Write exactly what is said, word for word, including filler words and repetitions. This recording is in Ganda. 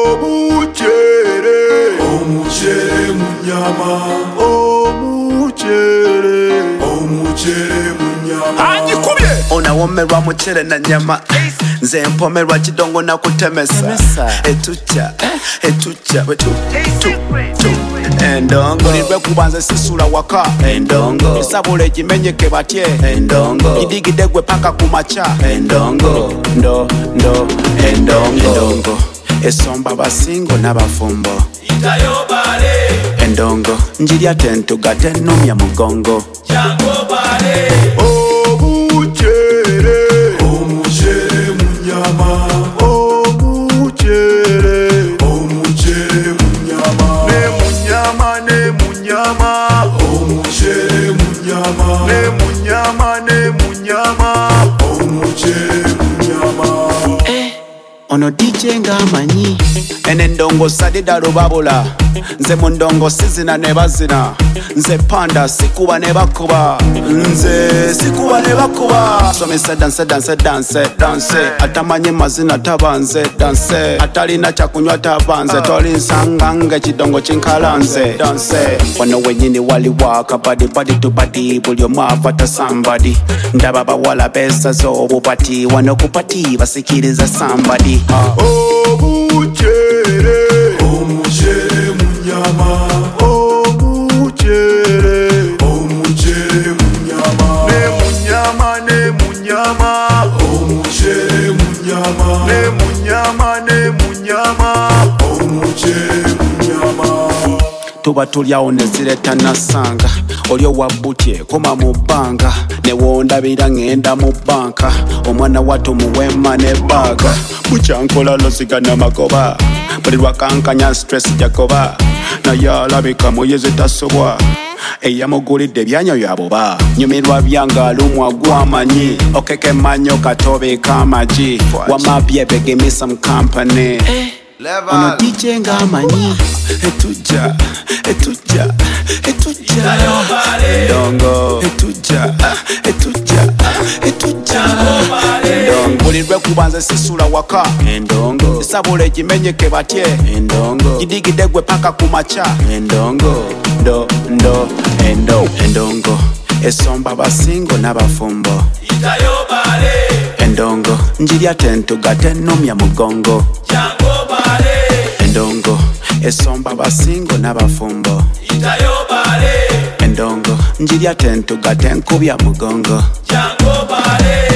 Omuchere, omuchere munyama, omuchere, omuchere munyama. Anyikubye. Unawomerwa muchere na nyama. Nze mpomerwa kidongo na kutemesa. Etucha, etucha, wetu, tu, tu. Endongo nirwe kubanza sisula waka. Endongo isabule jimenyeke batye. Endongo idigidegwe paka kumacha. Endongo ndo ndo endongo endongo esomba basingo n'abafumbo itayobale. Endongo njirya tentuga tenumya mugongo jangobale. Omuchere, omuchere munyama, omuchere, omuchere munyama, ne munyama ne munyama, omuchere munyama, ne munyama ne munyama, omuchere munyama. Ono D J ngamanyi ene ndongo sadida rubabula. Nze mu ndongo sizina ne bazina. Nze panda sikuba ne bakuba. Nze sikuba ne bakuba. Somesa danse danse danse danse. Atamanyi mazina tabanze danse. Atalina kyakunywa tabanze. Toli nsangange kidongo kinkalanze danse. Wano wenyini wali waka badi badi to badi. Buli omu afata somebody. Ndaba bawala besaze obupati. Wano kupati basikiriza somebody. Omuchere, omuchere munyama, omuchere, omuchere munyama, ne munyama ne munyama, omuchere munyama, ne munyama ne munyama, omuchere munyama. Tuba tulyawo ne zireta nasanga. Olyo wabutye koma mu bbanga. Ne wondabira ngenda mu banka. Omwana wattu muwema ne baga. Muchankola losiga na magoba. Buli lwakankanya stress jakoba. Naye alabika muyeze tasobwa. Eyamugulidde byanya byaboba. Nyumirwa byangalumwa gwamanyi. Okeke manyo katobe kamaji. Wamabye give me some company. Ono D J ngamanyi. Etuja, etuja, etuja. Endongo etuja, etuja, etuja. Endongo bulirwe kubanza sisula waka. Endongo isabule jimenyeke batye. Endongo idigidegwe paka kumacha. Endongo ndo ndo endo endongo esomba basingo n'abafumbo itayobale. Endongo njirya tentuga tenumya mugongo jangobale. Endongo esomba basingo n'abafumbo itayobale. Endongo njirya tentuga tenkubya mugongo jangobale.